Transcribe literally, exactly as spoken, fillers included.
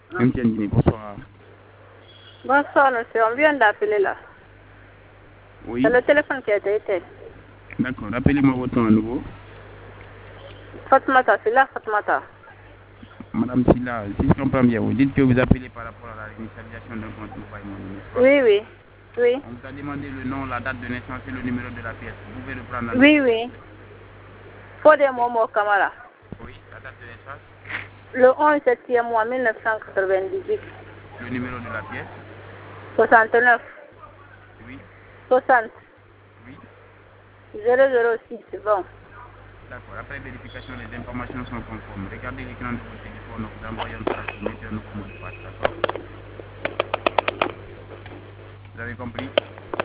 M. Tiendini, bonsoir. Bonsoir, monsieur. On vient d'appeler là. Oui. C'est le téléphone qui a été éteint. D'accord. Rappelez-moi votre nom à nouveau. Fatmata, c'est là, Fatmata. Madame Silla, si je comprends bien, vous dites que vous appelez par rapport à la réinitialisation d'un compte mobile money, n'est-ce pas? Oui, oui. Oui. On vous a demandé le nom, la date de naissance et le numéro de la pièce. Vous pouvez le prendre à Oui, oui. Fodé Momo Kamara. Oui, la date de naissance. Le onze septième mois mille neuf cent quatre-vingt-dix-huit. Le numéro de la pièce. soixante-neuf. Oui. soixante. Oui. zéro zéro six, c'est bon. D'accord. Après vérification, les informations sont conformes. Regardez l'écran de votre téléphone, vous envoyez un message pour mettre un nouveau mot de passe, d'accord? Vous avez compris?